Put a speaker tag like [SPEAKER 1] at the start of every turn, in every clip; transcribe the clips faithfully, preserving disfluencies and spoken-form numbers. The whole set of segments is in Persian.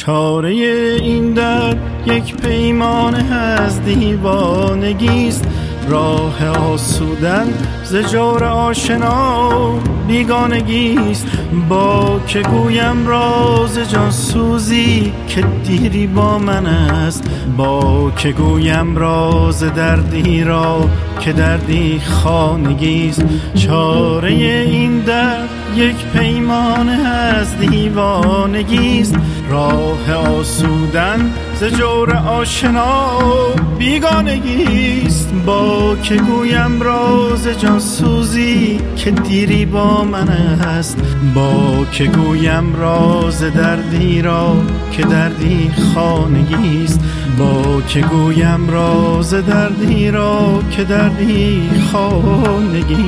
[SPEAKER 1] چاره این در یک پیمانه از دیوانگیست. راه آسودن ز جور آشنا بیگانگیست. با که گویم راز جان سوزی که دیری با من است. با که گویم راز دردی را که دردی خانگیست. چاره این درد یک پیمانه از دیوانگیست. راه آسودن ز جور آشنا بیگانگیست. با که گویم راز جان سوزی که دیری با من است. با که گویم راز دردی را که دردی خانگیست. با که گویم راز دردی را که دردی خانگیست.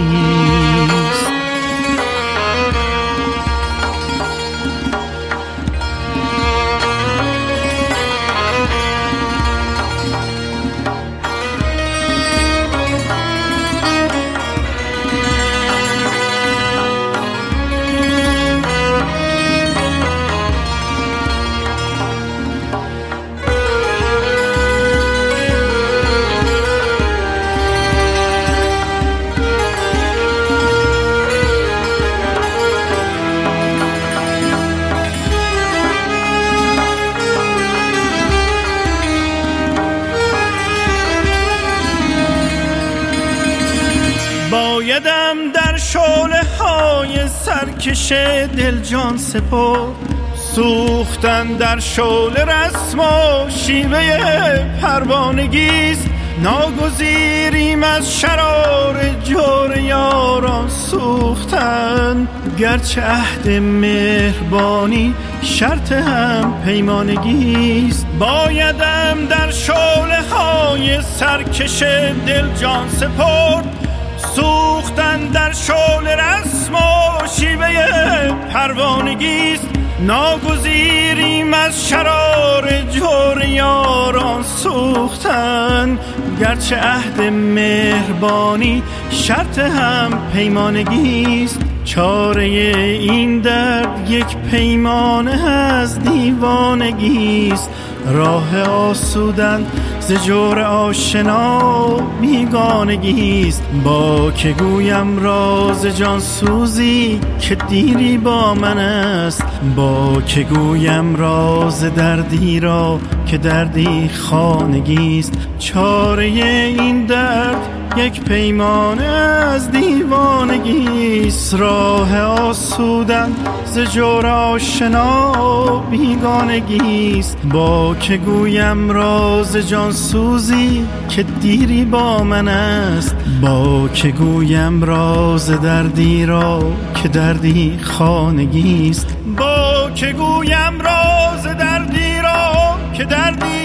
[SPEAKER 1] بایدم در شعله های سرکش دل جان سپرد. سوختن در شعله رسم و شیوه پروانگیست. ناگزیریم از شرار جور یاران سوختن. گرچه عهد مهربانی شرط هم پیمانگیست. بایدم در شعله های سرکش دل جان سپرد. سوختن در شعله رسم و شیوه پروانگیست. ناگزیریم از شرار جور یاران سوختن. گرچه عهد مهربانی شرط هم پیمانگیست. چاره این درد یک پیمانه از دیوانگیست. راه آسودن ز جور آشنا بیگانگیست. با که گویم راز جان سوزی که دیری با من است. با که گویم راز دردی را که دردی خانگیست. چاره این درد یک پیمانه از دیوانگیست. راه آسودن ز جور آشنا بیگانگیست. با که گویم راز جان سوزی که دیری با من است. با که گویم راز دردی را که دردی خانگیست. با که گویم راز دردی را که دردی